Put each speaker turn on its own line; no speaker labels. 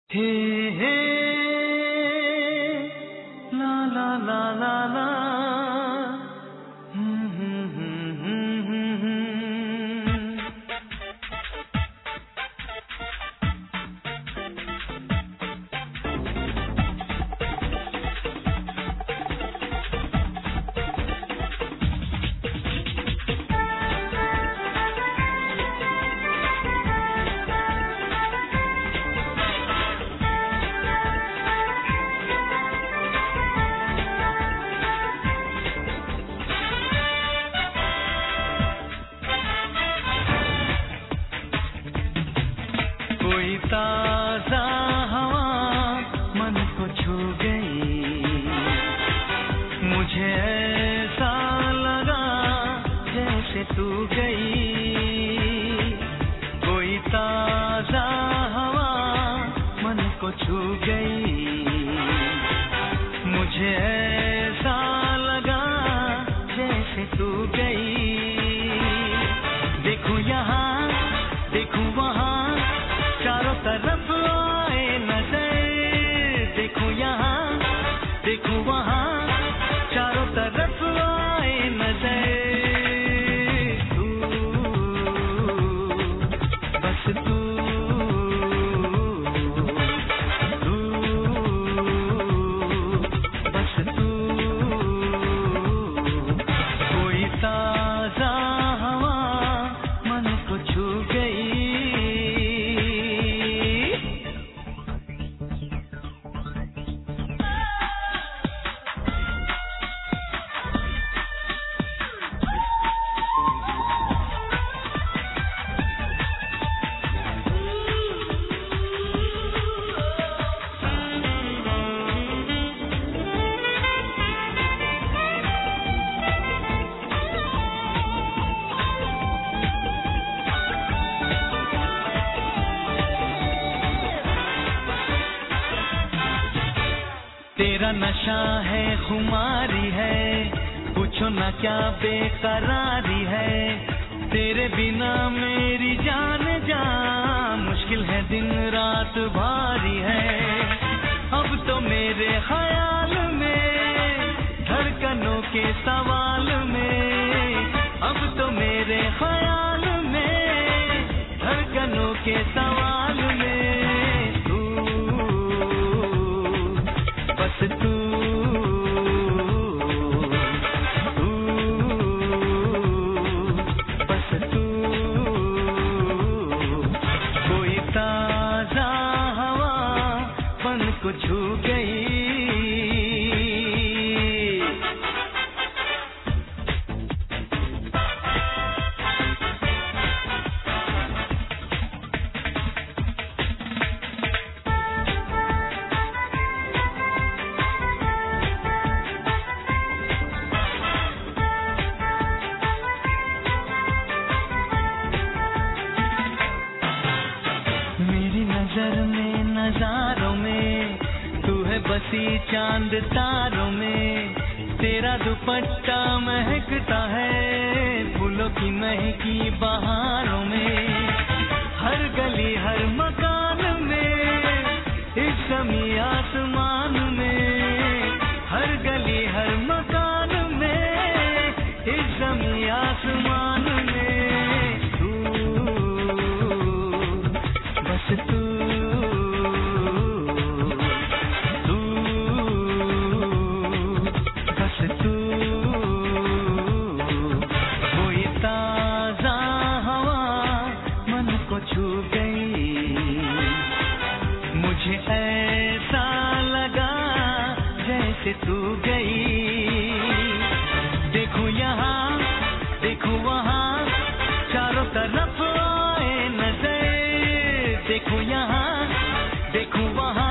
हे हे ला ला ला ला ला ताजा हवा मन को छू गई, मुझे ऐसा लगा जैसे तू गई। कोई ताजा हवा मन को छू गई, मुझे ऐसा लगा जैसे तू गई। देखूं यहाँ देखूं वहाँ चारों तरफ आए नजर, देखूं यहाँ देखूं वहाँ चारों तरफ आए नजर। तू बस तू बस तू, कोई ताजा हवा मन को छू गई। तेरा नशा है खुमारी है, पूछो ना क्या बेकरारी है। तेरे बिना मेरी जान मुश्किल है, दिन रात भारी है। अब तो मेरे ख्याल में धड़कनों के सवाल में, अब तो मेरे ख्याल में धड़कनों के सवाल में। बस तू बस तू, कोई ताजा हवा मन को छू गई। नजर में नजारों में तू है बसी चांद तारों में। तेरा दुपट्टा महकता है फूलों की महकी बहारों में। हर गली हर मकान में इस समय आसमान में, हर गली हर मकान में इस समय आसमान में। तू बस तू छू गई, मुझे ऐसा लगा जैसे तू गई। देखूं यहाँ देखूं वहाँ चारों तरफ आए नजर, देखूं यहाँ देखूं वहाँ